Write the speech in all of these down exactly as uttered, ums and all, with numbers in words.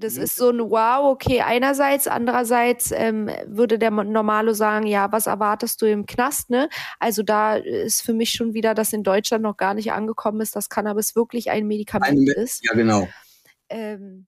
Das ist so ein Wow, okay, einerseits, andererseits ähm, würde der Normalo sagen, ja, was erwartest du im Knast, ne? Also da ist für mich schon wieder, dass in Deutschland noch gar nicht angekommen ist, dass Cannabis wirklich ein Medikament Ein Me- ist. Ja, genau. Ähm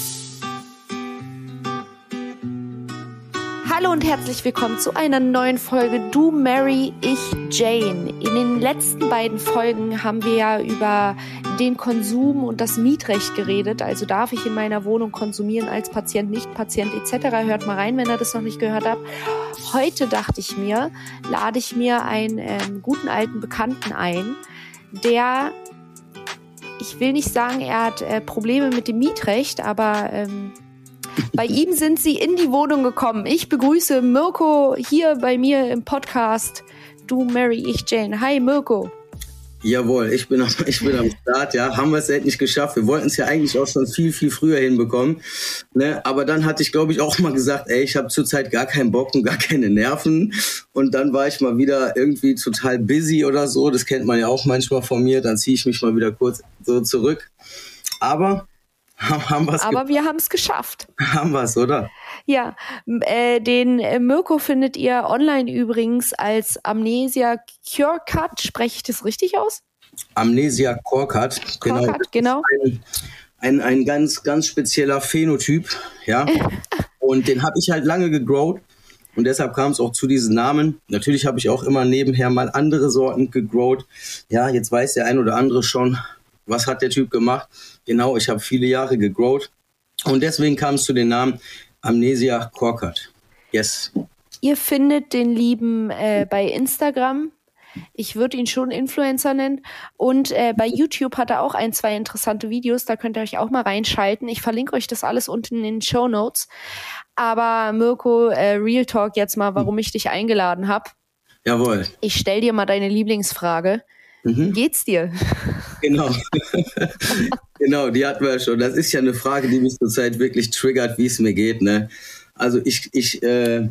Hallo und herzlich willkommen zu einer neuen Folge Du, Mary, ich, Jane. In den letzten beiden Folgen haben wir ja über den Konsum und das Mietrecht geredet. Also darf ich in meiner Wohnung konsumieren als Patient, Nicht-Patient et cetera. Hört mal rein, wenn ihr das noch nicht gehört habt. Heute dachte ich mir, lade ich mir einen ähm, guten alten Bekannten ein, der, ich will nicht sagen, er hat äh, Probleme mit dem Mietrecht, aber ähm, bei ihm sind sie in die Wohnung gekommen. Ich begrüße Mirko hier bei mir im Podcast. Du, Mary, ich, Jane. Hi, Mirko. Jawohl, ich bin, am, ich bin am Start, ja. Haben wir es endlich geschafft. Wir wollten es ja eigentlich auch schon viel, viel früher hinbekommen. Ne? Aber dann hatte ich, glaube ich, auch mal gesagt, ey, ich habe zurzeit gar keinen Bock und gar keine Nerven. Und dann war ich mal wieder irgendwie total busy oder so. Das kennt man ja auch manchmal von mir. Dann ziehe ich mich mal wieder kurz so zurück. Aber... Haben wir's Aber ge- wir haben es geschafft. Haben wir es, oder? Ja, äh, den äh, Mirko findet ihr online übrigens als Amnesia Curecut. Spreche ich das richtig aus? Amnesia Curecut. Genau. genau. Ein, ein, ein ganz, ganz spezieller Phänotyp, ja. Und den habe ich halt lange gegrowt. Und deshalb kam es auch zu diesem Namen. Natürlich habe ich auch immer nebenher mal andere Sorten gegrowt. Ja, jetzt weiß der ein oder andere schon, was hat der Typ gemacht. Genau, ich habe viele Jahre gegrowt und deswegen kam es zu den Namen Amnesia Curecut. Yes. Ihr findet den Lieben äh, bei Instagram. Ich würde ihn schon Influencer nennen. Und äh, bei YouTube hat er auch ein, zwei interessante Videos. Da könnt ihr euch auch mal reinschalten. Ich verlinke euch das alles unten in den Shownotes. Aber Mirko, äh, Real Talk jetzt mal, warum ich dich eingeladen habe. Jawohl. Ich stell dir mal deine Lieblingsfrage. Mhm. Wie geht's dir? Genau. Genau, die hatten wir schon. Das ist ja eine Frage, die mich zurzeit wirklich triggert, wie es mir geht. Ne? Also ich, ich, äh,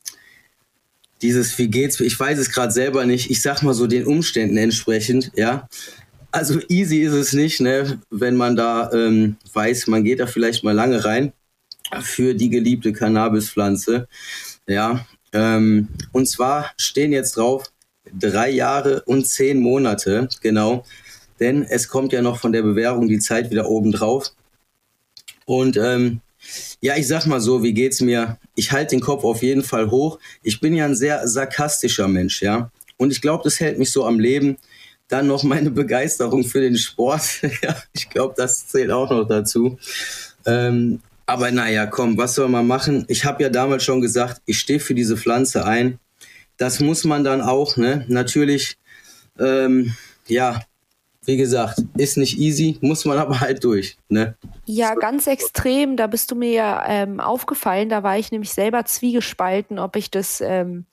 dieses wie geht's, ich weiß es gerade selber nicht. Ich sag mal so den Umständen entsprechend, ja. Also easy ist es nicht, ne, wenn man da ähm, weiß, man geht da vielleicht mal lange rein für die geliebte Cannabispflanze, ja. Ähm, und zwar stehen jetzt drauf drei Jahre und zehn Monate, genau. Denn es kommt ja noch von der Bewährung die Zeit wieder oben drauf. Und ähm, ja, ich sag mal so, wie geht's mir? Ich halte den Kopf auf jeden Fall hoch. Ich bin ja ein sehr sarkastischer Mensch, ja. Und ich glaube, das hält mich so am Leben. Dann noch meine Begeisterung für den Sport. Ja, ich glaube, das zählt auch noch dazu. Ähm, aber naja, komm, was soll man machen? Ich habe ja damals schon gesagt, ich stehe für diese Pflanze ein. Das muss man dann auch, ne? Natürlich, ähm, ja, wie gesagt, ist nicht easy, muss man aber halt durch, ne? Ja, ganz extrem. Da bist du mir ja ähm, aufgefallen. Da war ich nämlich selber zwiegespalten, ob ich das ähm,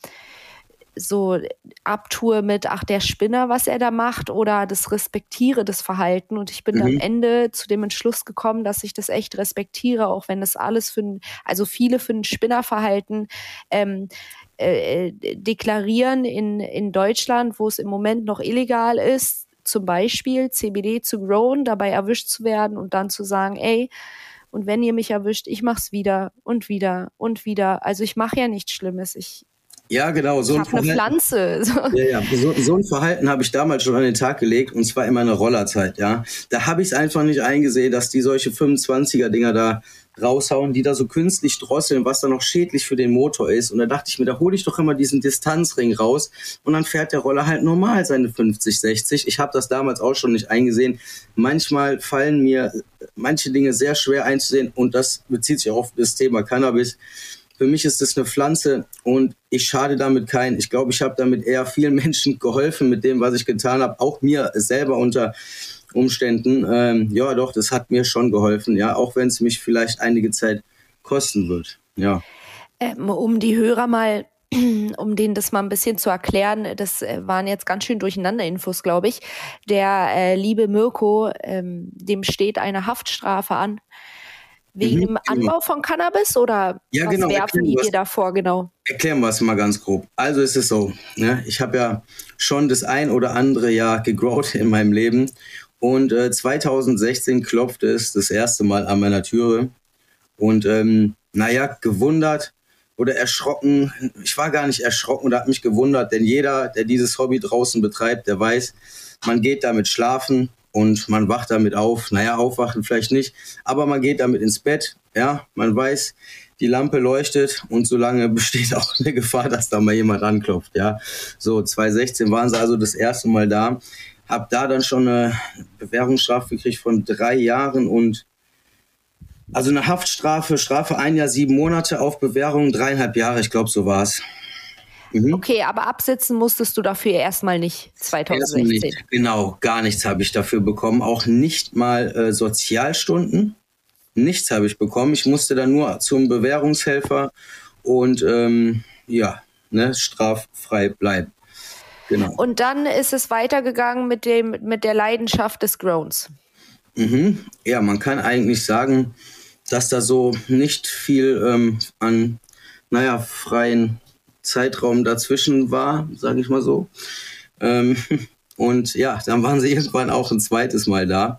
so abtue mit, ach, der Spinner, was er da macht, oder das respektiere, das Verhalten. Und ich bin mhm. am Ende zu dem Entschluss gekommen, dass ich das echt respektiere, auch wenn das alles für ein, also viele für ein Spinnerverhalten ähm, äh, deklarieren in, in Deutschland, wo es im Moment noch illegal ist, zum Beispiel C B D zu growen, dabei erwischt zu werden und dann zu sagen, ey, und wenn ihr mich erwischt, ich mach's wieder und wieder und wieder. Also ich mache ja nichts Schlimmes. Ich Ja, genau. So ich habe eine Pflanze. So. Ja, ja. So, so ein Verhalten habe ich damals schon an den Tag gelegt, und zwar in meiner Rollerzeit, ja. Da habe ich es einfach nicht eingesehen, dass die solche fünfundzwanziger-Dinger da raushauen, die da so künstlich drosseln, was dann noch schädlich für den Motor ist. Und da dachte ich mir, da hole ich doch immer diesen Distanzring raus und dann fährt der Roller halt normal seine fünfzig, sechzig. Ich habe das damals auch schon nicht eingesehen. Manchmal fallen mir manche Dinge sehr schwer einzusehen, und das bezieht sich auch auf das Thema Cannabis. Für mich ist das eine Pflanze und ich schade damit keinen. Ich glaube, ich habe damit eher vielen Menschen geholfen mit dem, was ich getan habe. Auch mir selber unter Umständen. Ähm, ja, doch, das hat mir schon geholfen. Ja, auch wenn es mich vielleicht einige Zeit kosten wird. Ja. Ähm, um die Hörer mal, um denen das mal ein bisschen zu erklären, das äh, waren jetzt ganz schön durcheinander Infos, glaube ich. Der äh, liebe Mirko, ähm, dem steht eine Haftstrafe an. Wegen mhm, dem Anbau von Cannabis, oder ja, was genau, werfen die dir davor genau? Erklären wir es mal ganz grob. Also ist es so, ne? Ich habe ja schon das ein oder andere Jahr gegrowt in meinem Leben, und äh, zweitausendsechzehn klopfte es das erste Mal an meiner Türe, Und ähm, naja, gewundert oder erschrocken, ich war gar nicht erschrocken oder hat mich gewundert, denn jeder, der dieses Hobby draußen betreibt, der weiß, man geht damit schlafen und man wacht damit auf. Naja, aufwachen vielleicht nicht, aber man geht damit ins Bett. Ja, man weiß, die Lampe leuchtet und solange besteht auch eine Gefahr, dass da mal jemand anklopft. Ja, so zwanzig sechzehn waren sie also das erste Mal da. Hab da dann schon eine Bewährungsstrafe gekriegt von drei Jahren und also eine Haftstrafe, Strafe ein Jahr, sieben Monate, auf Bewährung dreieinhalb Jahre, ich glaube, so war's. Mhm. Okay, aber absitzen musstest du dafür erstmal nicht zwanzig sechzehn. Erstmal nicht, genau, gar nichts habe ich dafür bekommen, auch nicht mal äh, Sozialstunden, nichts habe ich bekommen. Ich musste dann nur zum Bewährungshelfer und ähm, ja, ne, straffrei bleiben. Genau. Und dann ist es weitergegangen mit dem mit der Leidenschaft des Growns. Mhm. Ja, man kann eigentlich sagen, dass da so nicht viel ähm, an, naja, freien Zeitraum dazwischen war, sage ich mal so. Ähm, und ja, dann waren sie irgendwann auch ein zweites Mal da.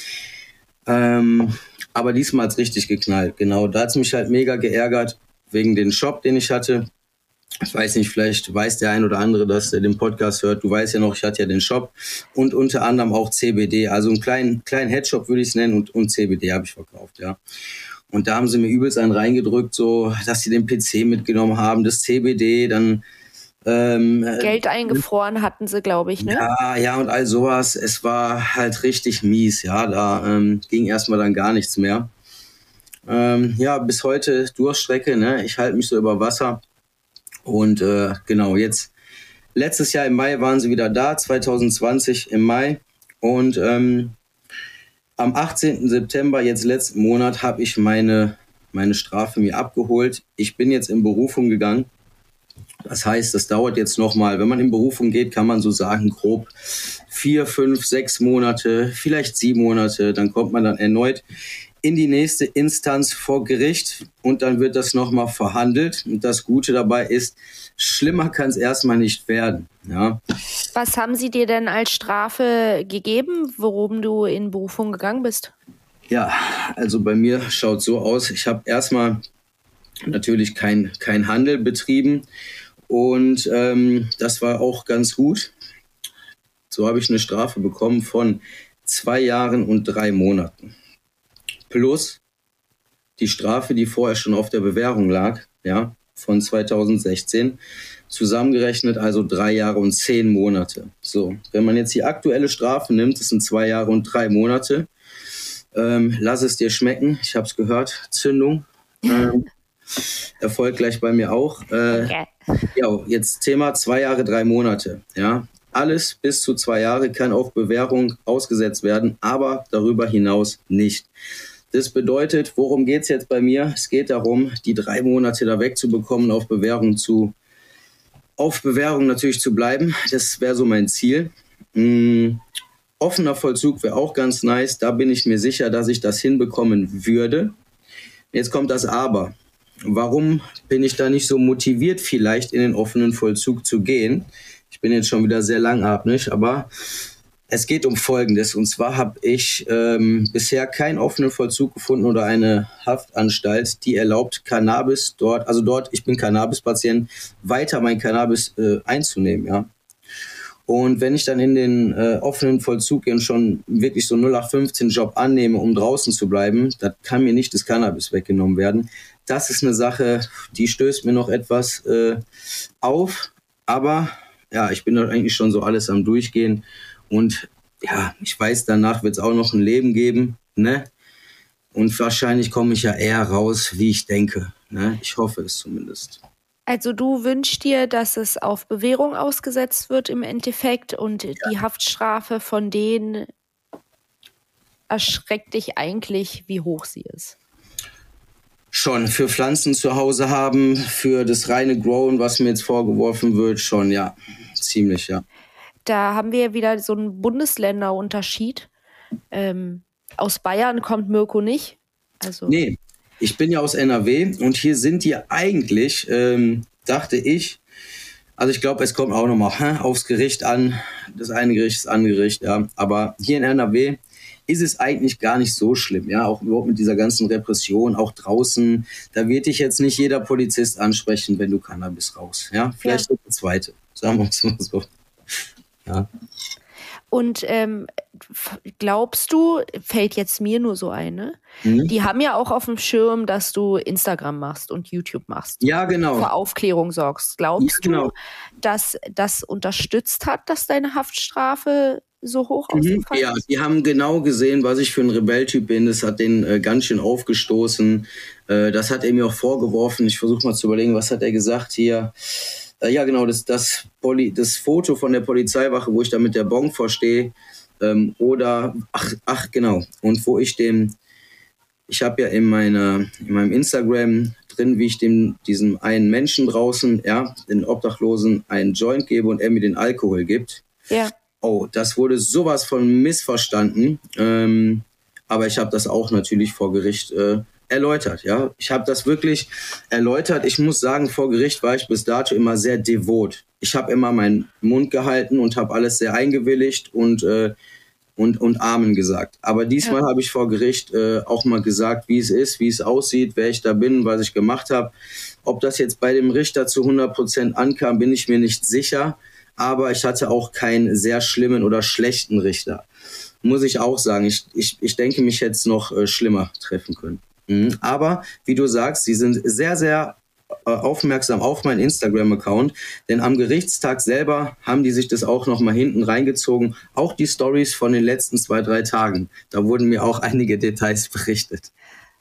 Ähm, aber diesmal hat es richtig geknallt. Genau, da hat es mich halt mega geärgert wegen den Shop, den ich hatte. Ich weiß nicht, vielleicht weiß der ein oder andere, dass er den Podcast hört. Du weißt ja noch, ich hatte ja den Shop und unter anderem auch C B D. Also einen kleinen, kleinen Headshop würde ich es nennen und, und C B D habe ich verkauft, ja. Und da haben sie mir übelst einen reingedrückt, so, dass sie den P C mitgenommen haben, das C B D, dann ähm, Geld eingefroren hatten sie, glaube ich, ne? Ja, ja, und all sowas. Es war halt richtig mies, ja. Da ähm, ging erstmal dann gar nichts mehr. Ähm, ja, bis heute Durststrecke, ne? Ich halte mich so über Wasser. Und äh, genau, jetzt, letztes Jahr im Mai waren sie wieder da, zwanzig zwanzig im Mai. Und ähm, am achtzehnten September, jetzt letzten Monat, habe ich meine, meine Strafe mir abgeholt. Ich bin jetzt in Berufung gegangen. Das heißt, das dauert jetzt nochmal, wenn man in Berufung geht, kann man so sagen, grob vier, fünf, sechs Monate, vielleicht sieben Monate. Dann kommt man dann erneut in die nächste Instanz vor Gericht und dann wird das nochmal verhandelt. Und das Gute dabei ist, schlimmer kann es erstmal nicht werden. Ja. Was haben sie dir denn als Strafe gegeben, worum du in Berufung gegangen bist? Ja, also bei mir schaut so aus, ich habe erstmal natürlich kein, kein Handel betrieben und ähm, das war auch ganz gut. So habe ich eine Strafe bekommen von zwei Jahren und drei Monaten. Plus die Strafe, die vorher schon auf der Bewährung lag, ja, von zwanzig sechzehn, zusammengerechnet also drei Jahre und zehn Monate. So, wenn man jetzt die aktuelle Strafe nimmt, das sind zwei Jahre und drei Monate. Ähm, lass es dir schmecken, ich habe es gehört, Zündung. Ähm, Erfolg gleich bei mir auch. Äh, okay. Ja, jetzt Thema zwei Jahre, drei Monate. Ja, alles bis zu zwei Jahre kann auf Bewährung ausgesetzt werden, aber darüber hinaus nicht. Das bedeutet, worum geht es jetzt bei mir? Es geht darum, die drei Monate da wegzubekommen, auf Bewährung zu, auf Bewährung natürlich zu bleiben. Das wäre so mein Ziel. Mhm. Offener Vollzug wäre auch ganz nice. Da bin ich mir sicher, dass ich das hinbekommen würde. Jetzt kommt das Aber. Warum bin ich da nicht so motiviert, vielleicht in den offenen Vollzug zu gehen? Ich bin jetzt schon wieder sehr langatmig, aber es geht um Folgendes. Und zwar habe ich ähm, bisher keinen offenen Vollzug gefunden oder eine Haftanstalt, die erlaubt, Cannabis dort, also dort, ich bin Cannabis-Patient, weiter mein Cannabis äh, einzunehmen, ja. Und wenn ich dann in den äh, offenen Vollzug gehe und schon wirklich so null acht fünfzehn Job annehme, um draußen zu bleiben, da kann mir nicht das Cannabis weggenommen werden. Das ist eine Sache, die stößt mir noch etwas äh, auf. Aber ja, ich bin dort eigentlich schon so alles am Durchgehen. Und ja, ich weiß, danach wird es auch noch ein Leben geben, ne? Und wahrscheinlich komme ich ja eher raus, wie ich denke, ne? Ich hoffe es zumindest. Also du wünschst dir, dass es auf Bewährung ausgesetzt wird im Endeffekt und ja. Die Haftstrafe von denen erschreckt dich eigentlich, wie hoch sie ist? Schon, für Pflanzen zu Hause haben, für das reine Grown, was mir jetzt vorgeworfen wird, schon, ja, ziemlich, ja. Da haben wir wieder so einen Bundesländerunterschied. Ähm, aus Bayern kommt Mirko nicht. Also nee, ich bin ja aus N R W und hier sind die eigentlich, ähm, dachte ich, also ich glaube, es kommt auch nochmal aufs Gericht an. Das eine Gericht ist das andere Gericht, ja. Aber hier in N R W ist es eigentlich gar nicht so schlimm, ja, auch überhaupt mit dieser ganzen Repression, auch draußen, da wird dich jetzt nicht jeder Polizist ansprechen, wenn du Cannabis rauchst, ja, vielleicht ja. der zweite, sagen wir es mal so, ja. Und ähm, glaubst du, fällt jetzt mir nur so ein, ne? Mhm. Die haben ja auch auf dem Schirm, dass du Instagram machst und YouTube machst. Ja, genau. Für Aufklärung sorgst. Glaubst ja, genau. du, dass das unterstützt hat, dass deine Haftstrafe so hoch ausgefallen ist? Ja, die haben genau gesehen, was ich für ein Rebelltyp bin. Das hat den äh, ganz schön aufgestoßen. Äh, das hat er mir auch vorgeworfen. Ich versuche mal zu überlegen, was hat er gesagt hier? Ja, genau, das, das, Poli, das Foto von der Polizeiwache, wo ich da mit der Bon vorstehe, ähm, oder, ach, ach, genau, und wo ich dem, ich habe ja in, meiner, in meinem Instagram drin, wie ich dem, diesem einen Menschen draußen, ja, den Obdachlosen, einen Joint gebe und er mir den Alkohol gibt. Ja. Oh, das wurde sowas von missverstanden, ähm, aber ich habe das auch natürlich vor Gericht äh, erläutert, ja. Ich habe das wirklich erläutert. Ich muss sagen, vor Gericht war ich bis dato immer sehr devot. Ich habe immer meinen Mund gehalten und habe alles sehr eingewilligt und, äh, und, und Amen gesagt. Aber diesmal ja. habe ich vor Gericht äh, auch mal gesagt, wie es ist, wie es aussieht, wer ich da bin, was ich gemacht habe. Ob das jetzt bei dem Richter zu hundert Prozent ankam, bin ich mir nicht sicher. Aber ich hatte auch keinen sehr schlimmen oder schlechten Richter. Muss ich auch sagen. Ich, ich, ich denke, mich hätte es noch äh, schlimmer treffen können. Aber wie du sagst, sie sind sehr, sehr äh, aufmerksam auf meinen Instagram-Account, denn am Gerichtstag selber haben die sich das auch noch mal hinten reingezogen, auch die Stories von den letzten zwei, drei Tagen. Da wurden mir auch einige Details berichtet.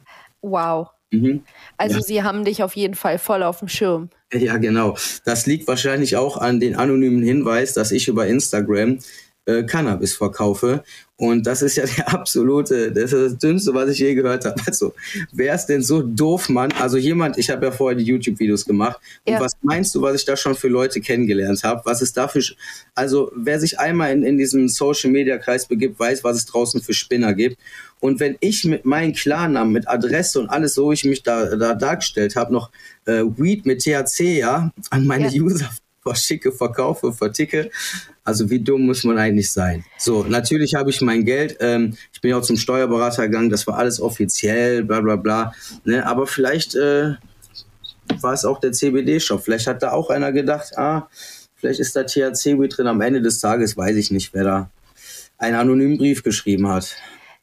Wow. Mhm. Also ja. sie haben dich auf jeden Fall voll auf dem Schirm. Ja, genau. Das liegt wahrscheinlich auch an den anonymen Hinweis, dass ich über Instagram äh, Cannabis verkaufe. Und das ist ja der absolute, das ist das Dünnste, was ich je gehört habe. Also, wer ist denn so doof, Mann? Also jemand, ich habe ja vorher die YouTube-Videos gemacht. Und ja. was meinst du, was ich da schon für Leute kennengelernt habe? Was ist da für, also wer sich einmal in, in diesen Social-Media-Kreis begibt, weiß, was es draußen für Spinner gibt. Und wenn ich mit meinem Klarnamen, mit Adresse und alles, so ich mich da, da dargestellt habe, noch äh, Weed mit T H C, ja, an meine ja. User verschicke, verkaufe, verticke. Also wie dumm muss man eigentlich sein? So, natürlich habe ich mein Geld, ähm, ich bin ja auch zum Steuerberater gegangen, das war alles offiziell, bla bla bla. Ne? Aber vielleicht äh, war es auch der C B D-Shop. Vielleicht hat da auch einer gedacht, ah, vielleicht ist da T H C-Weed drin. Am Ende des Tages weiß ich nicht, wer da einen anonymen Brief geschrieben hat.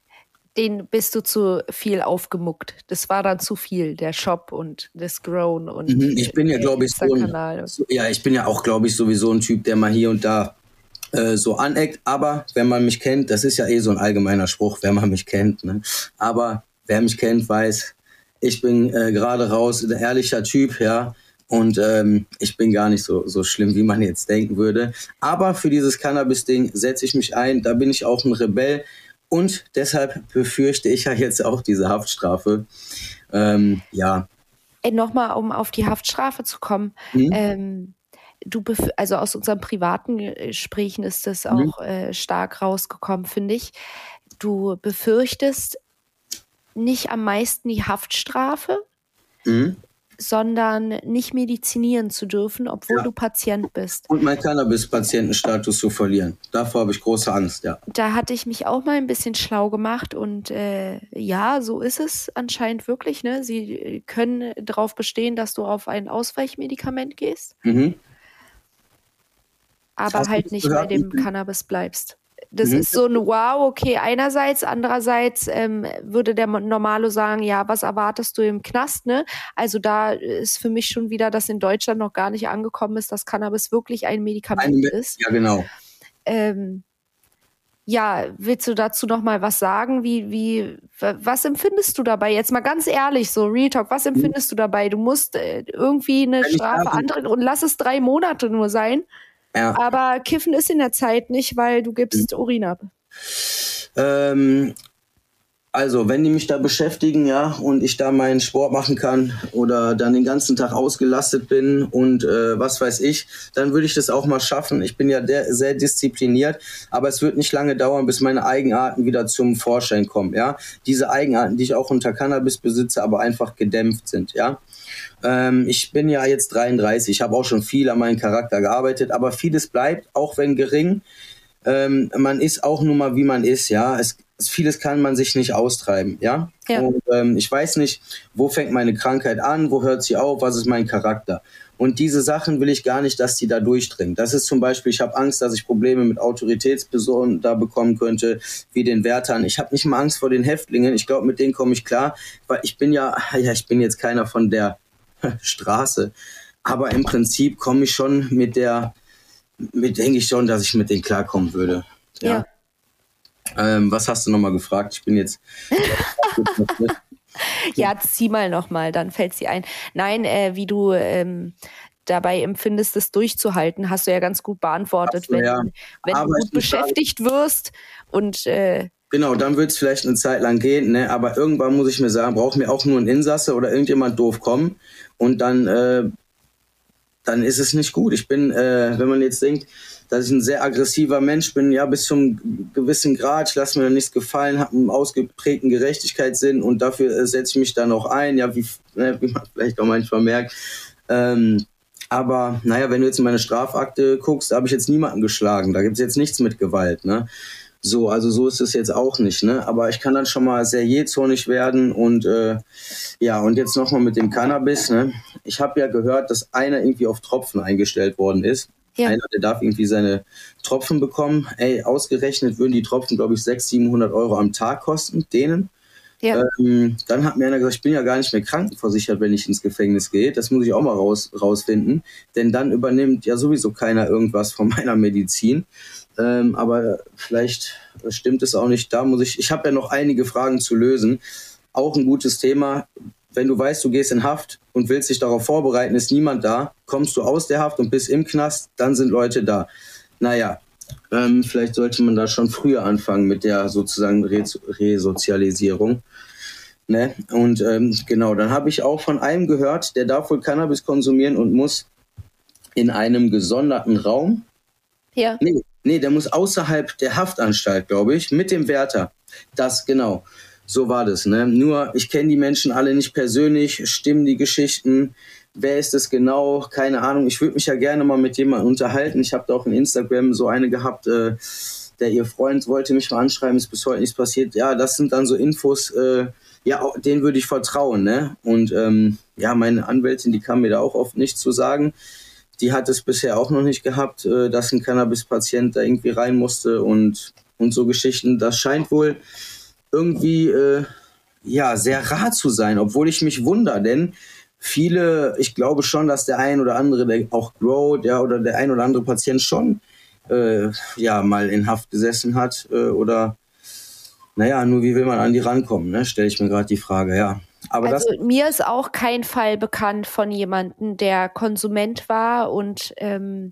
Den bist du zu viel aufgemuckt. Das war dann zu viel, der Shop und das Grown und mhm, ich bin ja, glaube ich, so ein, so, ja, ich bin ja auch, glaube ich, sowieso ein Typ, der mal hier und da äh, so aneckt. Aber wenn man mich kennt, das ist ja eh so ein allgemeiner Spruch, wenn man mich kennt. Ne? Aber wer mich kennt, weiß, ich bin äh, gerade raus, ein ehrlicher Typ, ja. Und ähm, ich bin gar nicht so, so schlimm, wie man jetzt denken würde. Aber für dieses Cannabis-Ding setze ich mich ein. Da bin ich auch ein Rebell. Und deshalb befürchte ich ja jetzt auch diese Haftstrafe. Ähm, ja. Nochmal, um auf die Haftstrafe zu kommen. Mhm. Ähm, du bef- also aus unseren privaten Gesprächen ist das auch mhm. äh, stark rausgekommen, finde ich. Du befürchtest nicht am meisten die Haftstrafe, mhm. sondern nicht medizinieren zu dürfen, obwohl ja. du Patient bist. Und meinen Cannabis-Patientenstatus zu verlieren. Davor habe ich große Angst, ja. Da hatte ich mich auch mal ein bisschen schlau gemacht und äh, ja, so ist es anscheinend wirklich. Ne? Sie können darauf bestehen, dass du auf ein Ausweichmedikament gehst, mhm. aber Hast halt nicht bei dem Cannabis bleibst. Das mhm. ist so ein Wow, okay, einerseits, andererseits ähm, würde der Normalo sagen, ja, was erwartest du im Knast, ne? Also da ist für mich schon wieder, dass in Deutschland noch gar nicht angekommen ist, dass Cannabis wirklich ein Medikament ein, ist. Ja, genau. Ähm, ja, willst du dazu noch mal was sagen? Wie, wie, was empfindest du dabei? Jetzt mal ganz ehrlich, so Real Talk, was empfindest mhm. du dabei? Du musst äh, irgendwie eine Wenn Strafe antreten und lass es drei Monate nur sein. Ja. Aber Kiffen ist in der Zeit nicht, weil du gibst mhm. Urin ab. Ähm, also, wenn die mich da beschäftigen, ja, und ich da meinen Sport machen kann oder dann den ganzen Tag ausgelastet bin und äh, was weiß ich, dann würde ich das auch mal schaffen. Ich bin ja der, sehr diszipliniert, aber es wird nicht lange dauern, bis meine Eigenarten wieder zum Vorschein kommen, ja. Diese Eigenarten, die ich auch unter Cannabis besitze, aber einfach gedämpft sind, ja. Ähm, ich bin ja jetzt dreiunddreißig, ich habe auch schon viel an meinem Charakter gearbeitet, aber vieles bleibt, auch wenn gering. Ähm, man ist auch nun mal, wie man ist, ja. Es, vieles kann man sich nicht austreiben, ja. Ja. Und ähm, ich weiß nicht, wo fängt meine Krankheit an, wo hört sie auf, was ist mein Charakter? Und diese Sachen will ich gar nicht, dass die da durchdringen. Das ist zum Beispiel, ich habe Angst, dass ich Probleme mit Autoritätspersonen da bekommen könnte, wie den Wärtern. Ich habe nicht mal Angst vor den Häftlingen. Ich glaube, mit denen komme ich klar, weil ich bin ja, ja, ich bin jetzt keiner von der Straße, aber im Prinzip komme ich schon mit der, mit denke ich schon, dass ich mit denen klarkommen würde. Ja. Ja. Ähm, was hast du nochmal gefragt? Ich bin jetzt... Ja, zieh mal nochmal, dann fällt sie ein. Nein, äh, wie du ähm, dabei empfindest, es durchzuhalten, hast du ja ganz gut beantwortet. So, wenn ja. wenn du gut beschäftigt sagen, wirst und... Äh, genau, dann wird es vielleicht eine Zeit lang gehen, ne? Aber irgendwann muss ich mir sagen, braucht mir auch nur ein Insasse oder irgendjemand doof kommen und dann, äh, dann ist es nicht gut. Ich bin, äh, wenn man jetzt denkt, dass ich ein sehr aggressiver Mensch bin, ja, bis zum gewissen Grad, ich lasse mir da nichts gefallen, habe einen ausgeprägten Gerechtigkeitssinn und dafür äh, setze ich mich dann auch ein, ja, wie, ne, wie man vielleicht auch manchmal merkt. Ähm, aber naja, wenn du jetzt in meine Strafakte guckst, da habe ich jetzt niemanden geschlagen, da gibt es jetzt nichts mit Gewalt, ne? So, also so ist es jetzt auch nicht, ne? Aber ich kann dann schon mal sehr jähzornig werden und äh, ja, und jetzt nochmal mit dem Cannabis, ne? Ich habe ja gehört, dass einer irgendwie auf Tropfen eingestellt worden ist. Ja. Einer, der darf irgendwie seine Tropfen bekommen. Ey, ausgerechnet würden die Tropfen, glaube ich, sechshundert, siebenhundert Euro am Tag kosten, denen. Ja. Ähm, dann hat mir einer gesagt, ich bin ja gar nicht mehr krankenversichert, wenn ich ins Gefängnis gehe. Das muss ich auch mal raus, rausfinden. Denn dann übernimmt ja sowieso keiner irgendwas von meiner Medizin. Ähm, aber vielleicht stimmt es auch nicht. Da muss ich, ich habe ja noch einige Fragen zu lösen. Auch ein gutes Thema. Wenn du weißt, du gehst in Haft und willst dich darauf vorbereiten, ist niemand da. Kommst du aus der Haft und bist im Knast, dann sind Leute da. Naja, ähm, vielleicht sollte man da schon früher anfangen mit der sozusagen Res- Resozialisierung. Ne? Und ähm, genau, dann habe ich auch von einem gehört, der darf wohl Cannabis konsumieren und muss in einem gesonderten Raum. Ja. Nee, nee, der muss außerhalb der Haftanstalt, glaube ich, mit dem Wärter. Das, genau. So war das, ne? Nur, ich kenne die Menschen alle nicht persönlich, stimmen die Geschichten, wer ist es genau, keine Ahnung. Ich würde mich ja gerne mal mit jemandem unterhalten. Ich habe da auch in Instagram so eine gehabt, äh, der ihr Freund wollte mich mal anschreiben, ist bis heute nichts passiert. Ja, das sind dann so Infos, äh, ja, denen würde ich vertrauen, ne? Und ähm, ja, meine Anwältin, die kann mir da auch oft nichts zu sagen. Die hat es bisher auch noch nicht gehabt, äh, dass ein Cannabis-Patient da irgendwie rein musste und, und so Geschichten. Das scheint wohl irgendwie äh, ja sehr rar zu sein, obwohl ich mich wundere, denn viele, ich glaube schon, dass der ein oder andere, der auch growt, ja, oder der ein oder andere Patient schon äh, ja mal in Haft gesessen hat äh, oder naja, nur wie will man an die rankommen, ne? Stelle ich mir gerade die Frage, ja. Aber also das, mir ist auch kein Fall bekannt von jemandem, der Konsument war und ähm,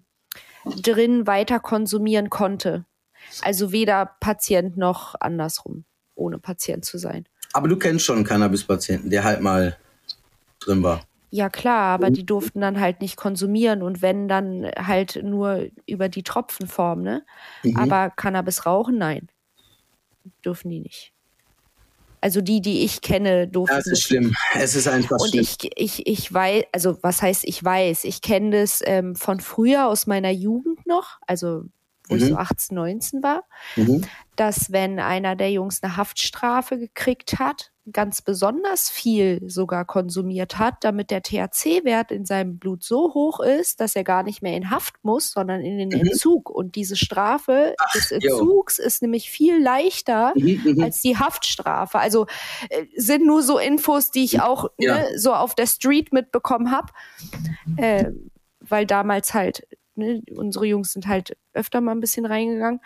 drin weiter konsumieren konnte. Also weder Patient noch andersrum, ohne Patient zu sein. Aber du kennst schon einen Cannabis-Patienten, der halt mal drin war. Ja klar, aber die durften dann halt nicht konsumieren und wenn, dann halt nur über die Tropfenform, ne? Mhm. Aber Cannabis rauchen, nein. Dürfen die nicht. Also die, die ich kenne, durften das ist schlimm. Es ist einfach und schlimm. Und ich, ich, ich weiß, also was heißt ich weiß? Ich kenne das ähm, von früher aus meiner Jugend noch, also wo mhm. ich so achtzehn, neunzehn war, mhm. dass wenn einer der Jungs eine Haftstrafe gekriegt hat, ganz besonders viel sogar konsumiert hat, damit der T H C-Wert in seinem Blut so hoch ist, dass er gar nicht mehr in Haft muss, sondern in den mhm. Entzug. Und diese Strafe Ach, des Entzugs jo. ist nämlich viel leichter mhm, als die Haftstrafe. Also äh, sind nur so Infos, die ich auch ja. ne, so auf der Street mitbekommen habe, äh, weil damals halt ne, unsere Jungs sind halt öfter mal ein bisschen reingegangen.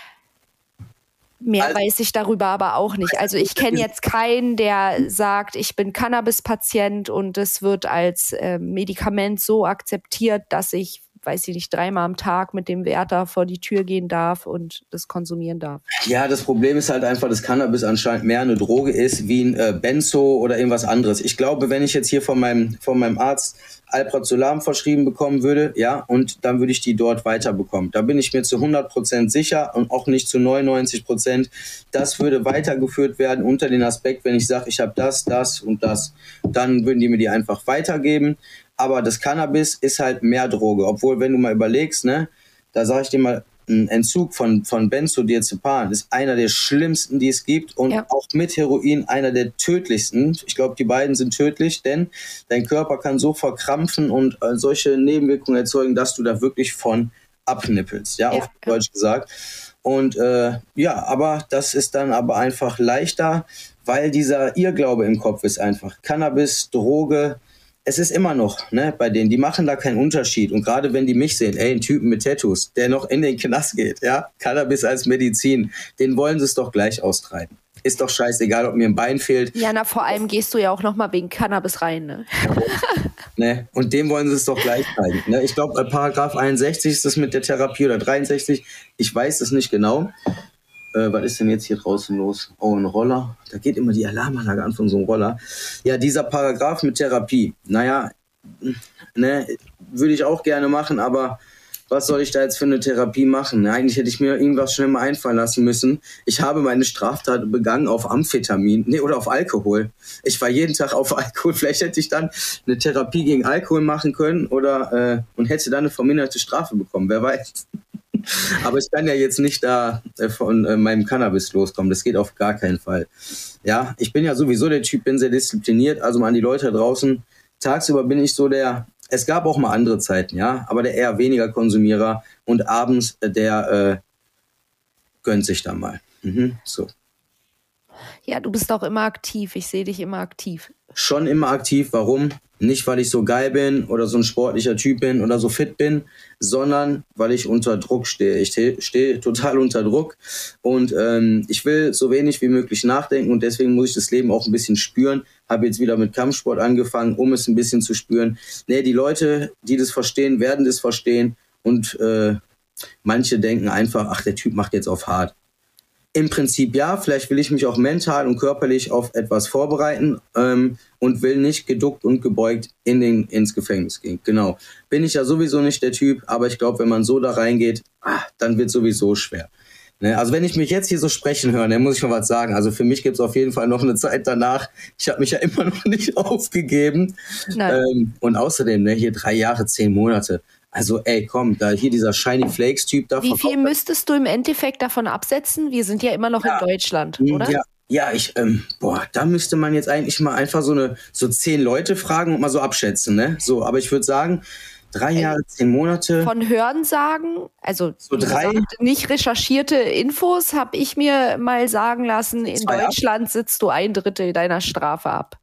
Mehr also, weiß ich darüber aber auch nicht. Also ich kenne jetzt keinen, der sagt, ich bin Cannabis-Patient und es wird als äh, Medikament so akzeptiert, dass ich, weiß ich nicht, dreimal am Tag mit dem Wärter vor die Tür gehen darf und das konsumieren darf. Ja, das Problem ist halt einfach, dass Cannabis anscheinend mehr eine Droge ist wie ein äh, Benzo oder irgendwas anderes. Ich glaube, wenn ich jetzt hier von meinem, von meinem Arzt Alprazolam verschrieben bekommen würde, ja, und dann würde ich die dort weiterbekommen. Da bin ich mir zu hundert Prozent sicher und auch nicht zu neunundneunzig Prozent. Das würde weitergeführt werden unter den Aspekt, wenn ich sage, ich habe das, das und das. Dann würden die mir die einfach weitergeben. Aber das Cannabis ist halt mehr Droge. Obwohl, wenn du mal überlegst, ne, da sage ich dir mal, ein Entzug von, von Benzodiazepam ist einer der schlimmsten, die es gibt und ja. auch mit Heroin einer der tödlichsten. Ich glaube, die beiden sind tödlich, denn dein Körper kann so verkrampfen und äh, solche Nebenwirkungen erzeugen, dass du da wirklich von abnippelst, ja, ja auf ja. Deutsch gesagt. Und äh, ja, aber das ist dann aber einfach leichter, weil dieser Irrglaube im Kopf ist einfach. Cannabis, Droge, es ist immer noch, ne, bei denen, die machen da keinen Unterschied. Und gerade wenn die mich sehen, ey, ein Typen mit Tattoos, der noch in den Knast geht, ja, Cannabis als Medizin, den wollen sie es doch gleich austreiben. Ist doch scheißegal, ob mir ein Bein fehlt. Ja, na, vor allem gehst du ja auch nochmal wegen Cannabis rein, ne? ne? Und dem wollen sie es doch gleich zeigen. Ne? Ich glaube, bei Paragraph einundsechzig ist das mit der Therapie oder dreiundsechzig, ich weiß es nicht genau. Äh, was ist denn jetzt hier draußen los? Oh, ein Roller. Da geht immer die Alarmanlage an von so einem Roller. Ja, dieser Paragraph mit Therapie. Naja, ne, würde ich auch gerne machen, aber was soll ich da jetzt für eine Therapie machen? Eigentlich hätte ich mir irgendwas schnell mal einfallen lassen müssen. Ich habe meine Straftat begangen auf Amphetamin, nee, oder auf Alkohol. Ich war jeden Tag auf Alkohol. Vielleicht hätte ich dann eine Therapie gegen Alkohol machen können oder äh, und hätte dann eine verminderte Strafe bekommen. Wer weiß. Aber ich kann ja jetzt nicht da äh, von äh, meinem Cannabis loskommen. Das geht auf gar keinen Fall. Ja, ich bin ja sowieso der Typ, bin sehr diszipliniert. Also mal an die Leute da draußen. Tagsüber bin ich so der, es gab auch mal andere Zeiten, ja, aber der eher weniger Konsumierer und abends äh, der äh, gönnt sich dann mal. Mhm, so. Ja, du bist auch immer aktiv. Ich sehe dich immer aktiv. Schon immer aktiv. Warum? Nicht, weil ich so geil bin oder so ein sportlicher Typ bin oder so fit bin, sondern weil ich unter Druck stehe. Ich te- stehe total unter Druck und ähm, ich will so wenig wie möglich nachdenken und deswegen muss ich das Leben auch ein bisschen spüren. Habe jetzt wieder mit Kampfsport angefangen, um es ein bisschen zu spüren. Nee, die Leute, die das verstehen, werden das verstehen und äh, manche denken einfach, ach, der Typ macht jetzt auf hart. Im Prinzip ja, vielleicht will ich mich auch mental und körperlich auf etwas vorbereiten ähm, und will nicht geduckt und gebeugt in den, ins Gefängnis gehen. Genau. Bin ich ja sowieso nicht der Typ, aber ich glaube, wenn man so da reingeht, ah, dann wird sowieso schwer. Ne? Also wenn ich mich jetzt hier so sprechen höre, dann muss ich mal was sagen. Also für mich gibt es auf jeden Fall noch eine Zeit danach. Ich habe mich ja immer noch nicht aufgegeben. Ähm, und außerdem, ne, hier drei Jahre, zehn Monate. Also ey, komm, da hier dieser Shiny Flakes-Typ da. Wie viel müsstest du im Endeffekt davon absetzen? Wir sind ja immer noch ja. in Deutschland, oder? Ja, ja ich, ähm, boah, da müsste man jetzt eigentlich mal einfach so eine so zehn Leute fragen und mal so abschätzen, ne? So, aber ich würde sagen, drei Jahre, zehn Monate. Von Hörensagen, also so drei, gesagt, nicht recherchierte Infos, habe ich mir mal sagen lassen, in Deutschland ab. sitzt du ein Drittel deiner Strafe ab.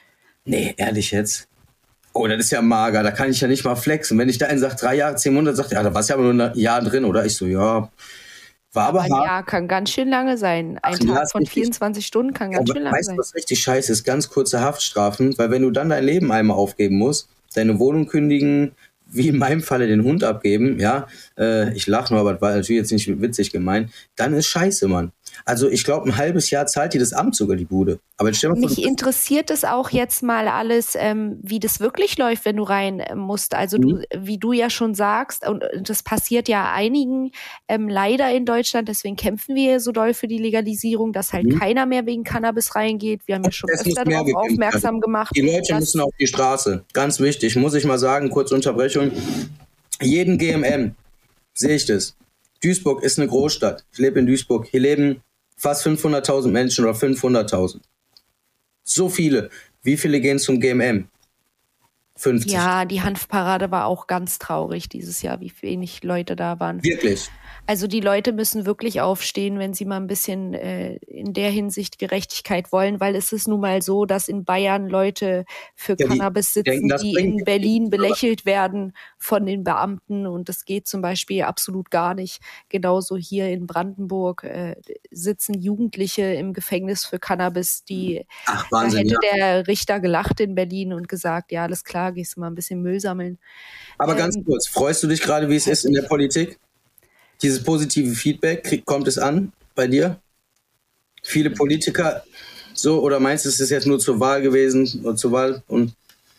Nee, ehrlich jetzt? Oh, das ist ja mager, da kann ich ja nicht mal flexen. Wenn ich da einen sage, drei Jahre, zehn Monate, sagt ja, da warst ja aber nur ein Jahr drin, oder? Ich so, ja, war aber, aber hart. Ein Jahr kann ganz schön lange sein. Ein Ach, Tag von vierundzwanzig Stunden kann ganz aber schön lange weißt, sein. Weißt du, was richtig scheiße ist? Ganz kurze Haftstrafen, weil wenn du dann dein Leben einmal aufgeben musst, deine Wohnung kündigen, wie in meinem Falle den Hund abgeben, ja, äh, ich lache nur, aber das war natürlich jetzt nicht witzig gemeint, dann ist scheiße, Mann. Also ich glaube, ein halbes Jahr zahlt dir das Amt sogar die Bude. Aber jetzt stell mal vor, mich interessiert es auch jetzt mal alles, ähm, wie das wirklich läuft, wenn du rein äh, musst. Also mhm. du, wie du ja schon sagst, und das passiert ja einigen ähm, leider in Deutschland, deswegen kämpfen wir so doll für die Legalisierung, dass halt mhm. keiner mehr wegen Cannabis reingeht. Wir haben ja schon öfter darauf aufmerksam gemacht. Die Leute müssen auf die Straße. Ganz wichtig, muss ich mal sagen, kurze Unterbrechung. Jeden G M M sehe ich das. Duisburg ist eine Großstadt. Ich lebe in Duisburg. Hier leben fast fünfhunderttausend Menschen oder fünfhunderttausend. So viele. Wie viele gehen zum G M M? fünfzig. Ja, die Hanfparade war auch ganz traurig dieses Jahr, wie wenig Leute da waren. Wirklich? Also die Leute müssen wirklich aufstehen, wenn sie mal ein bisschen äh, in der Hinsicht Gerechtigkeit wollen, weil es ist nun mal so, dass in Bayern Leute für ja, Cannabis sitzen, denken, die in Berlin belächelt werden von den Beamten und das geht zum Beispiel absolut gar nicht. Genauso hier in Brandenburg äh, sitzen Jugendliche im Gefängnis für Cannabis, die Ach, Wahnsinn, da hätte ja. der Richter gelacht in Berlin und gesagt, ja, alles klar, gehst du mal ein bisschen Müll sammeln. Aber ähm, ganz kurz, freust du dich gerade, wie es ist in der Politik? Dieses positive Feedback, krieg, kommt es an bei dir? Viele Politiker so, oder meinst du, es ist jetzt nur zur Wahl gewesen, nur zur Wahl? Und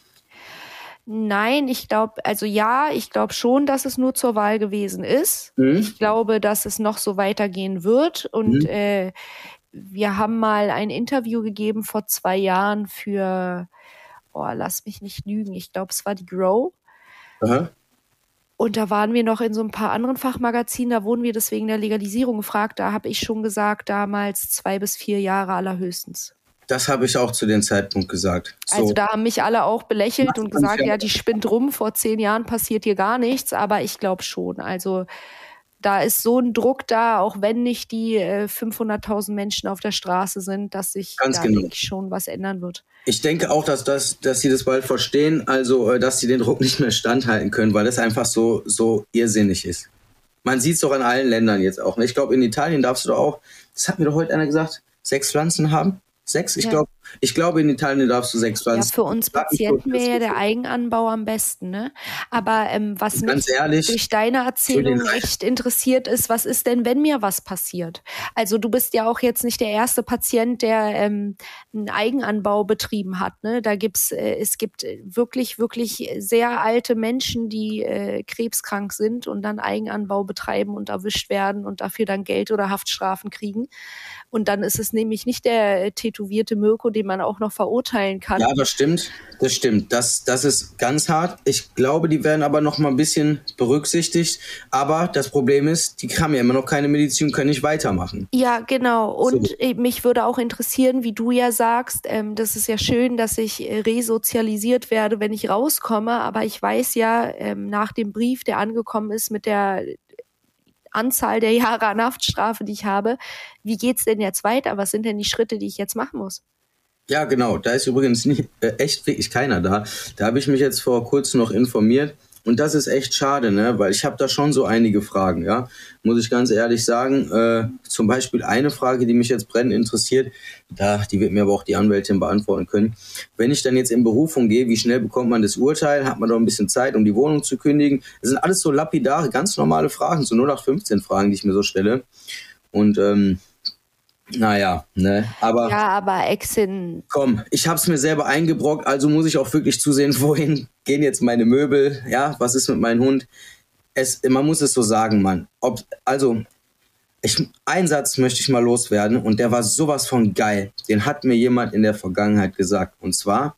Nein, ich glaube, also ja, ich glaube schon, dass es nur zur Wahl gewesen ist. Mhm. Ich glaube, dass es noch so weitergehen wird. Und mhm. äh, wir haben mal ein Interview gegeben vor zwei Jahren für, oh, lass mich nicht lügen, ich glaube, es war die Grow. Aha. Und da waren wir noch in so ein paar anderen Fachmagazinen, da wurden wir deswegen der Legalisierung gefragt. Da habe ich schon gesagt, damals zwei bis vier Jahre allerhöchstens. Das habe ich auch zu dem Zeitpunkt gesagt. So. Also da haben mich alle auch belächelt und gesagt, ja, die spinnt rum, vor zehn Jahren passiert hier gar nichts, aber ich glaube schon. Also da ist so ein Druck da, auch wenn nicht die äh, fünfhunderttausend Menschen auf der Straße sind, dass sich Ganz da, genau. denke ich, schon was ändern wird. Ich denke auch, dass, das, dass sie das bald verstehen, also äh, dass sie den Druck nicht mehr standhalten können, weil das einfach so, so irrsinnig ist. Man sieht es doch in allen Ländern jetzt auch. Ne? Ich glaube, in Italien darfst du doch auch, das hat mir doch heute einer gesagt, sechs Pflanzen haben. Sechs? Ich ja. glaube, ich glaube, in Italien darfst du sechs Pflanzen. Ja, für uns Patienten wäre ja der Eigenanbau am besten, ne? Aber ähm, was Ganz mich ehrlich, durch deine Erzählung echt interessiert ist, was ist denn, wenn mir was passiert? Also du bist ja auch jetzt nicht der erste Patient, der ähm, einen Eigenanbau betrieben hat, ne? Da gibt's, äh, es gibt wirklich, wirklich sehr alte Menschen, die äh, krebskrank sind und dann Eigenanbau betreiben und erwischt werden und dafür dann Geld oder Haftstrafen kriegen. Und dann ist es nämlich nicht der äh, tätowierte Mirko, den man auch noch verurteilen kann. Ja, das stimmt. Das stimmt. Das, das ist ganz hart. Ich glaube, die werden aber noch mal ein bisschen berücksichtigt. Aber das Problem ist, die haben ja immer noch keine Medizin, können nicht weitermachen. Ja, genau. Und so. Mich würde auch interessieren, wie du ja sagst, ähm, das ist ja schön, dass ich äh, resozialisiert werde, wenn ich rauskomme. Aber ich weiß ja, ähm, nach dem Brief, der angekommen ist mit der Anzahl der Jahre an Haftstrafe, die ich habe, wie geht's denn jetzt weiter? Was sind denn die Schritte, die ich jetzt machen muss? Ja, genau. Da ist übrigens nie, äh, echt wirklich keiner da. Da habe ich mich jetzt vor kurzem noch informiert. Und das ist echt schade, ne? Weil ich habe da schon so einige Fragen, ja. Muss ich ganz ehrlich sagen. Äh, zum Beispiel eine Frage, die mich jetzt brennend interessiert, da, die wird mir aber auch die Anwältin beantworten können. Wenn ich dann jetzt in Berufung gehe, wie schnell bekommt man das Urteil? Hat man doch ein bisschen Zeit, um die Wohnung zu kündigen? Das sind alles so lapidare, ganz normale Fragen, so null acht fünfzehn Fragen, die ich mir so stelle. Und ähm, naja, ne, aber... Ja, aber Exin... Komm, ich hab's mir selber eingebrockt, also muss ich auch wirklich zusehen, wohin gehen jetzt meine Möbel, ja, was ist mit meinem Hund? Es, man muss es so sagen, Mann. Ob, also, ich, einen Satz möchte ich mal loswerden und der war sowas von geil. Den hat mir jemand in der Vergangenheit gesagt. Und zwar,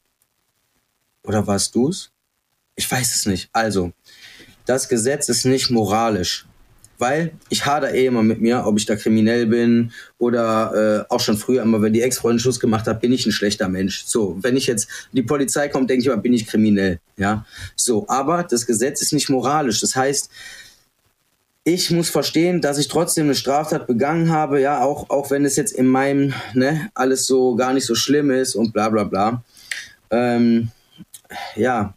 oder warst du's? Ich weiß es nicht. Also, das Gesetz ist nicht moralisch. Weil ich hader eh immer mit mir, ob ich da kriminell bin oder äh, auch schon früher immer, wenn die Ex-Freundin Schluss gemacht hat, bin ich ein schlechter Mensch. So, wenn ich jetzt, die Polizei kommt, denke ich immer, bin ich kriminell. Ja, so, aber das Gesetz ist nicht moralisch. Das heißt, ich muss verstehen, dass ich trotzdem eine Straftat begangen habe, ja, auch, auch wenn es jetzt in meinem, ne, alles so gar nicht so schlimm ist und bla bla bla. Ähm, ja.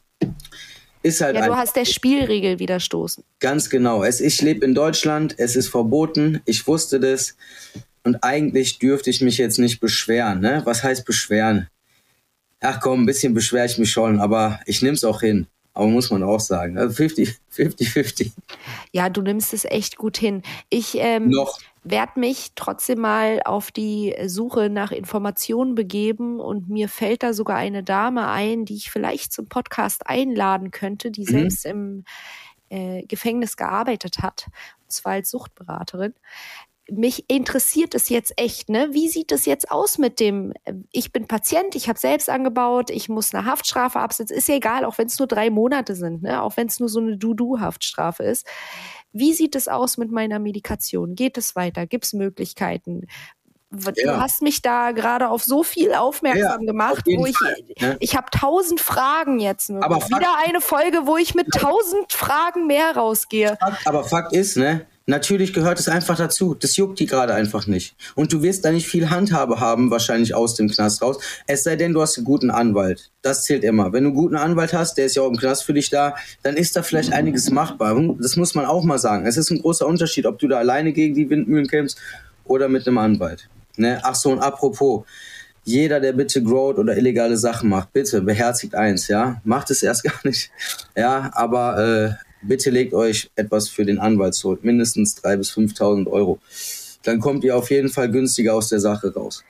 Ist halt ja, du hast der Spielregel widerstoßen. Ganz genau. Es, ich lebe in Deutschland, es ist verboten, ich wusste das und eigentlich dürfte ich mich jetzt nicht beschweren. Ne? Was heißt beschweren? Ach komm, ein bisschen beschwere ich mich schon, aber ich nehme es auch hin. Aber muss man auch sagen. Also fünfzig fünfzig. Ja, du nimmst es echt gut hin. Ich ähm, werde mich trotzdem mal auf die Suche nach Informationen begeben und mir fällt da sogar eine Dame ein, die ich vielleicht zum Podcast einladen könnte, die mhm. selbst im äh, Gefängnis gearbeitet hat, und zwar als Suchtberaterin. Mich interessiert es jetzt echt, ne? Wie sieht es jetzt aus mit dem, ich bin Patient, ich habe selbst angebaut, ich muss eine Haftstrafe absitzen, ist ja egal, auch wenn es nur drei Monate sind, ne? Auch wenn es nur so eine Du-Du-Haftstrafe ist. Wie sieht es aus mit meiner Medikation? Geht es weiter? Gibt es Möglichkeiten? Du ja. hast mich da gerade auf so viel aufmerksam ja, gemacht, wo ich, Fall, ne? ich habe tausend Fragen jetzt. Nur. Aber wieder Fakt, eine Folge, wo ich mit tausend Fragen mehr rausgehe. Fakt, aber Fakt ist, ne? Natürlich gehört es einfach dazu. Das juckt die gerade einfach nicht. Und du wirst da nicht viel Handhabe haben, wahrscheinlich aus dem Knast raus. Es sei denn, du hast einen guten Anwalt. Das zählt immer. Wenn du einen guten Anwalt hast, der ist ja auch im Knast für dich da, dann ist da vielleicht einiges machbar. Das muss man auch mal sagen. Es ist ein großer Unterschied, ob du da alleine gegen die Windmühlen kämpfst oder mit einem Anwalt. Ne? Ach so, und apropos, jeder, der bitte growt oder illegale Sachen macht, bitte beherzigt eins, ja. Macht es erst gar nicht. Ja, aber äh, bitte legt euch etwas für den Anwalt zurück, mindestens dreitausend bis fünftausend Euro. Dann kommt ihr auf jeden Fall günstiger aus der Sache raus.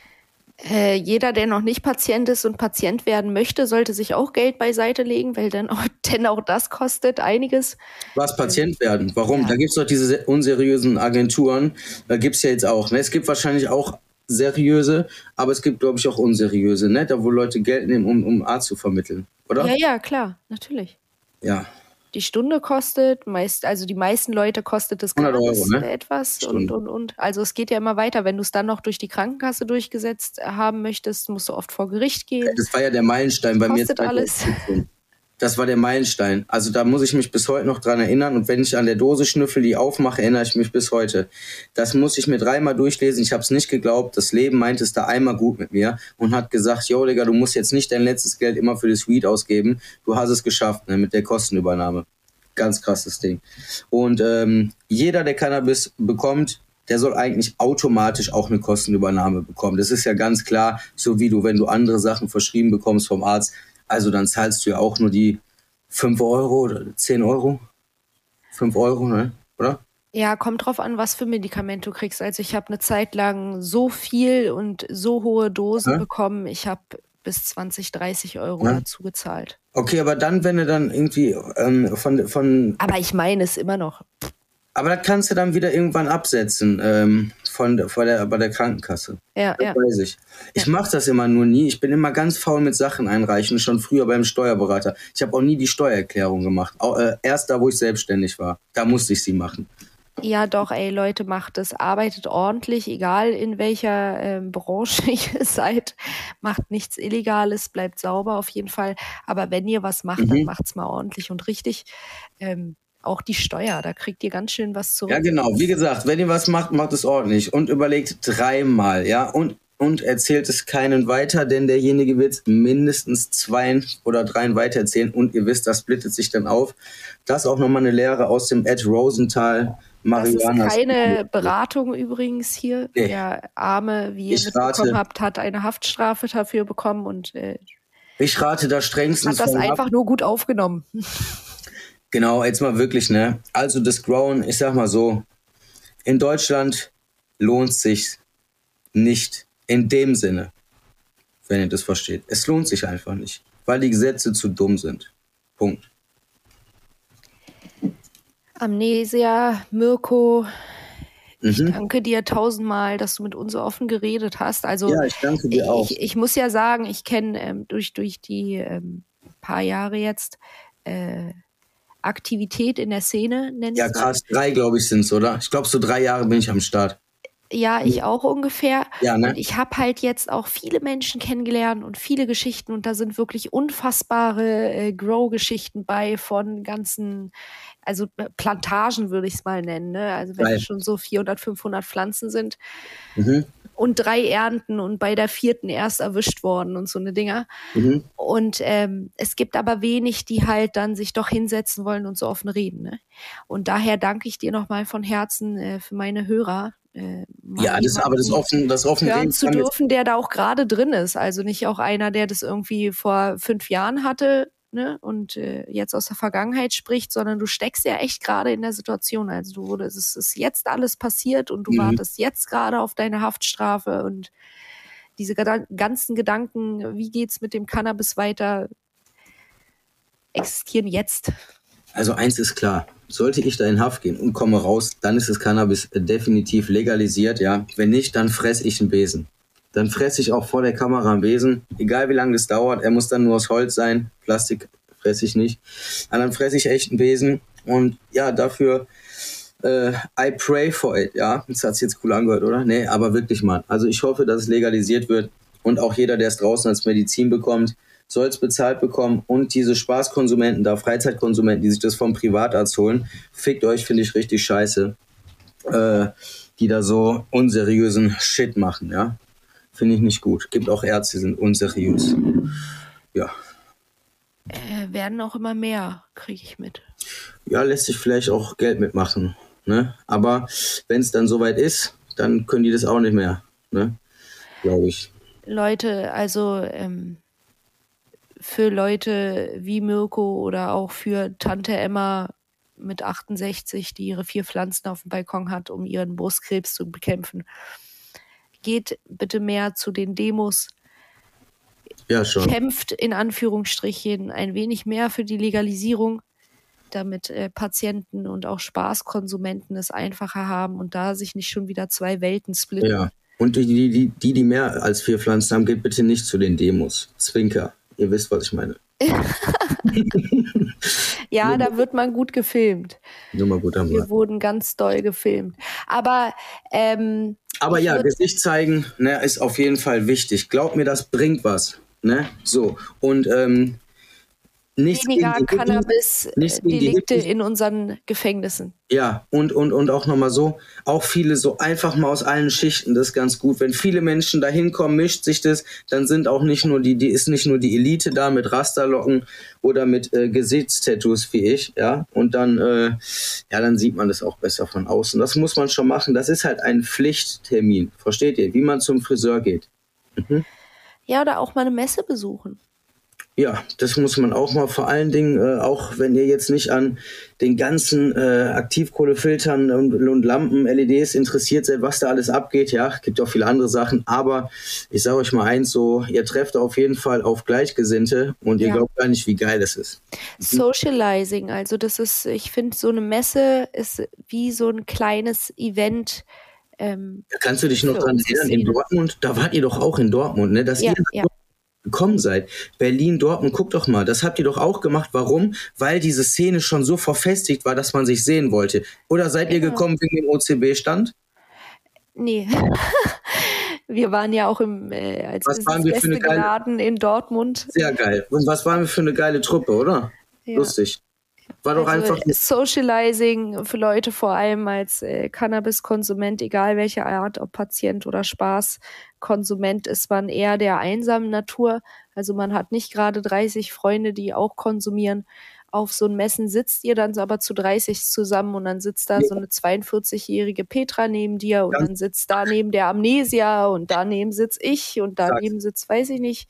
Äh, jeder, der noch nicht Patient ist und Patient werden möchte, sollte sich auch Geld beiseite legen, weil dann auch, denn auch das kostet einiges. Was, Patient werden? Warum? Ja. Da gibt es doch diese unseriösen Agenturen. Da gibt es ja jetzt auch. Ne? Es gibt wahrscheinlich auch seriöse, aber es gibt, glaube ich, auch unseriöse, ne? Da wo Leute Geld nehmen, um, um Arzt zu vermitteln, oder? Ja, ja, klar, natürlich. Ja. die Stunde kostet. Meist, also die meisten Leute kostet das hundert Euro, ne? etwas und, Stunde. und, und. Also es geht ja immer weiter. Wenn du es dann noch durch die Krankenkasse durchgesetzt haben möchtest, musst du oft vor Gericht gehen. Das war ja der Meilenstein bei mir. Kostet alles. Das war der Meilenstein. Also da muss ich mich bis heute noch dran erinnern. Und wenn ich an der Dose schnüffel, die aufmache, erinnere ich mich bis heute. Das muss ich mir dreimal durchlesen. Ich habe es nicht geglaubt. Das Leben meint es da einmal gut mit mir und hat gesagt, jo Digga, du musst jetzt nicht dein letztes Geld immer für das Weed ausgeben. Du hast es geschafft, ne, mit der Kostenübernahme. Ganz krasses Ding. Und ähm, jeder, der Cannabis bekommt, der soll eigentlich automatisch auch eine Kostenübernahme bekommen. Das ist ja ganz klar, so wie du, wenn du andere Sachen verschrieben bekommst vom Arzt, also dann zahlst du ja auch nur die fünf Euro oder zehn Euro. fünf Euro, ne? Oder? Ja, kommt drauf an, was für Medikament du kriegst. Also ich habe eine Zeit lang so viel und so hohe Dosen ja. bekommen. Ich habe bis zwanzig, dreißig Euro ja. dazu gezahlt. Okay, aber dann, wenn du dann irgendwie ähm, von, von... Aber ich meine es immer noch. Aber das kannst du dann wieder irgendwann absetzen ähm, von, von der, bei der Krankenkasse. Ja, das ja. weiß ich. Ich ja. mache das immer nur nie. Ich bin immer ganz faul mit Sachen einreichen, schon früher beim Steuerberater. Ich habe auch nie die Steuererklärung gemacht. Auch, äh, erst da, wo ich selbstständig war. Da musste ich sie machen. Ja, doch, ey, Leute, macht es. Arbeitet ordentlich, egal in welcher ähm, Branche ihr seid. Macht nichts Illegales, bleibt sauber auf jeden Fall. Aber wenn ihr was macht, mhm. dann macht's mal ordentlich und richtig. Ähm, Auch die Steuer, da kriegt ihr ganz schön was zurück. Ja, genau. Wie gesagt, wenn ihr was macht, macht es ordentlich. Und überlegt dreimal, ja. Und, und erzählt es keinen weiter, denn derjenige wird mindestens zwei oder dreien weitererzählen. Und ihr wisst, das splittet sich dann auf. Das ist auch nochmal eine Lehre aus dem Ed Rosenthal. Marihuana. Das ist keine Beratung übrigens hier. Nee. Der Arme, wie ihr ich mitbekommen rate, habt, hat eine Haftstrafe dafür bekommen. Und äh, ich rate da strengstens. Hat das einfach nur gut aufgenommen. Genau, jetzt mal wirklich, ne? Also das Grown, ich sag mal so, in Deutschland lohnt sich nicht in dem Sinne, wenn ihr das versteht. Es lohnt sich einfach nicht, weil die Gesetze zu dumm sind. Punkt. Amnesia, Mirko, Mhm. ich danke dir tausendmal, dass du mit uns so offen geredet hast. Also Ja, ich danke dir auch. Ich, ich muss ja sagen, ich kenne ähm, durch, durch die ähm, paar Jahre jetzt äh, Aktivität in der Szene, nennst Ja, krass, drei, glaube ich, sind's, oder? Ich glaube, so drei Jahre bin ich am Start. Ja, ich auch ungefähr. Ja, ne? Und ich habe halt jetzt auch viele Menschen kennengelernt und viele Geschichten und da sind wirklich unfassbare äh, Grow-Geschichten bei von ganzen, also Plantagen würde ich es mal nennen, ne? Also wenn Geil. es schon so vierhundert, fünfhundert Pflanzen sind Mhm. und drei Ernten und bei der vierten erst erwischt worden und so eine Dinger. Mhm. Und ähm, es gibt aber wenig, die halt dann sich doch hinsetzen wollen und so offen reden, ne? Und daher danke ich dir nochmal von Herzen äh, für meine Hörer. Äh, Ja, das, aber das offen, das offen hören reden zu kann jetzt- dürfen, der da auch gerade drin ist. Also nicht auch einer, der das irgendwie vor fünf Jahren hatte, ne, und äh, jetzt aus der Vergangenheit spricht, sondern du steckst ja echt gerade in der Situation. Also du wurde, es ist jetzt alles passiert und du Mhm. wartest jetzt gerade auf deine Haftstrafe und diese Gedan- ganzen Gedanken, wie geht's mit dem Cannabis weiter, existieren jetzt. Also eins ist klar, sollte ich da in Haft gehen und komme raus, dann ist das Cannabis definitiv legalisiert, ja. Wenn nicht, dann fresse ich einen Besen. Dann fresse ich auch vor der Kamera einen Besen, egal wie lange das dauert, er muss dann nur aus Holz sein, Plastik fresse ich nicht. Und dann fresse ich echt einen Besen und ja, dafür äh, I pray for it, ja. Das hat sich jetzt cool angehört, oder? Nee, aber wirklich, Mann. Also ich hoffe, dass es legalisiert wird und auch jeder, der es draußen als Medizin bekommt, soll es bezahlt bekommen und diese Spaßkonsumenten da, Freizeitkonsumenten, die sich das vom Privatarzt holen, fickt euch, finde ich richtig scheiße, äh, die da so unseriösen Shit machen, ja. Finde ich nicht gut. Gibt auch Ärzte, die sind unseriös. Ja. Äh, werden auch immer mehr, kriege ich mit. Ja, lässt sich vielleicht auch Geld mitmachen, ne? Aber wenn es dann soweit ist, dann können die das auch nicht mehr, ne? Glaube ich. Leute, also ähm, für Leute wie Mirko oder auch für Tante Emma mit achtundsechzig, die ihre vier Pflanzen auf dem Balkon hat, um ihren Brustkrebs zu bekämpfen. Geht bitte mehr zu den Demos. Ja, schon. Kämpft in Anführungsstrichen ein wenig mehr für die Legalisierung, damit äh, Patienten und auch Spaßkonsumenten es einfacher haben und da sich nicht schon wieder zwei Welten splitten. Ja. Und die, die, die, die, die mehr als vier Pflanzen haben, geht bitte nicht zu den Demos. Zwinker. Ihr wisst, was ich meine. Ja, da wird man gut gefilmt. Nur mal gut am Wir Mann. wurden ganz doll gefilmt. Aber ähm, Aber ja, würd- Gesicht zeigen, ne, ist auf jeden Fall wichtig. Glaub mir, das bringt was. Ne? So. Und ähm, nichts weniger gegen die Hippies, nichts gegen die Cannabis-Delikte Hippies. in unseren Gefängnissen. Ja, und, und, und auch nochmal so, auch viele so einfach mal aus allen Schichten, das ist ganz gut. Wenn viele Menschen da hinkommen, mischt sich das, dann sind auch nicht nur die, die ist nicht nur die Elite da mit Rasterlocken oder mit äh, Gesichtstattoos wie ich, ja. Und dann, äh, ja, dann sieht man das auch besser von außen. Das muss man schon machen. Das ist halt ein Pflichttermin. Versteht ihr? Wie man zum Friseur geht. Mhm. Ja, oder auch mal eine Messe besuchen. Ja, das muss man auch mal, vor allen Dingen, äh, auch wenn ihr jetzt nicht an den ganzen äh, Aktivkohlefiltern und, und Lampen, L E Ds interessiert seid, was da alles abgeht. Ja, gibt auch viele andere Sachen, aber ich sage euch mal eins, so, ihr trefft auf jeden Fall auf Gleichgesinnte und ihr Ja. glaubt gar nicht, wie geil es ist. Socializing, also das ist, ich finde, so eine Messe ist wie so ein kleines Event. Ähm, Da kannst du dich noch für dran unsere erinnern, in Szene. Dortmund, da wart ihr doch auch in Dortmund, ne, dass Ja, ihr ja. gekommen seid. Berlin, Dortmund, guckt doch mal, das habt ihr doch auch gemacht. Warum? Weil diese Szene schon so verfestigt war, dass man sich sehen wollte. Oder seid ihr Genau. gekommen wegen dem O C B-Stand? Nee. Wir waren ja auch im, äh, als Was waren wir für eine Business-Gäste geile- geladen in Dortmund. Sehr geil. Und was waren wir für eine geile Truppe, oder? Ja. Lustig. War doch Also einfach. Socializing für Leute vor allem als äh, Cannabis-Konsument, egal welche Art, ob Patient oder Spaßkonsument, ist man eher der einsamen Natur. Also man hat nicht gerade dreißig Freunde, die auch konsumieren. Auf so einem Messen sitzt ihr dann aber zu dreißig zusammen und dann sitzt da so eine zweiundvierzig-jährige Petra neben dir und Ganz- dann sitzt daneben der Amnesia und daneben sitz ich und daneben sitzt, weiß ich nicht.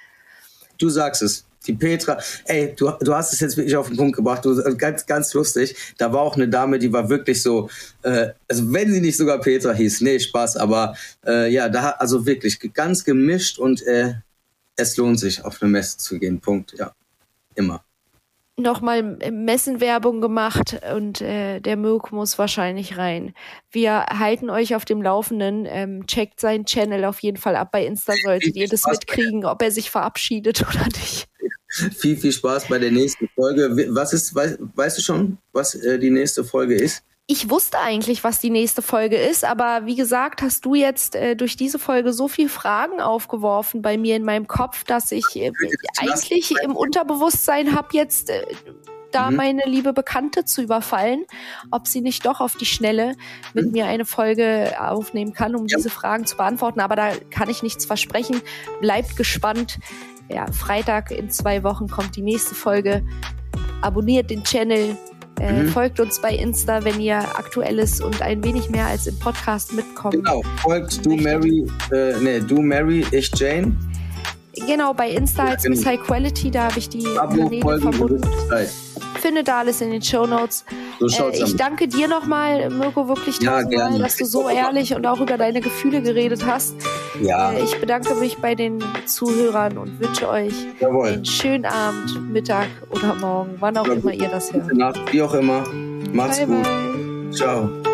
Du sagst es. Die Petra, ey, du, du hast es jetzt wirklich auf den Punkt gebracht. Du, ganz, ganz lustig. Da war auch eine Dame, die war wirklich so, äh, also wenn sie nicht sogar Petra hieß, nee, Spaß, aber äh, ja, da also wirklich ganz gemischt und äh, es lohnt sich, auf eine Messe zu gehen. Punkt, ja. Immer. Nochmal Messenwerbung gemacht und äh, der Mirko muss wahrscheinlich rein. Wir halten euch auf dem Laufenden. Ähm, checkt seinen Channel auf jeden Fall ab. Bei Insta solltet ihr das Spaß. mitkriegen, ob er sich verabschiedet oder nicht. Viel, viel Spaß bei der nächsten Folge. Was ist, weißt, weißt du schon, was äh, die nächste Folge ist? Ich wusste eigentlich, was die nächste Folge ist, aber wie gesagt, hast du jetzt äh, durch diese Folge so viel Fragen aufgeworfen bei mir in meinem Kopf, dass ich äh, eigentlich im Unterbewusstsein habe jetzt äh, da Mhm. meine liebe Bekannte zu überfallen, ob sie nicht doch auf die Schnelle mit Mhm. mir eine Folge aufnehmen kann, um Ja. diese Fragen zu beantworten. Aber da kann ich nichts versprechen. Bleibt gespannt. Ja, Freitag in zwei Wochen kommt die nächste Folge. Abonniert den Channel. Äh, Mhm. Folgt uns bei Insta, wenn ihr Aktuelles und ein wenig mehr als im Podcast mitkommt. Genau. Folgt du Mary, äh, nee, du Mary, ich Jane. Genau, bei Insta als Genau. Miss High Quality, da habe ich die Abo, Kanäle Folgen, verbunden. gewisse Zeit. Findet da alles in den Shownotes. So Äh, schaut's ich aus. danke dir nochmal, Mirko, wirklich Ja, tausendmal, gerne. dass du so ehrlich und auch über deine Gefühle geredet hast. Ja, Äh, ich bedanke mich bei den Zuhörern und wünsche euch jawohl. einen schönen Abend, Mittag oder Morgen, wann auch Ja, immer ihr das hört. Gute Nacht, wie auch immer. Macht's Bye, gut. bye. Ciao.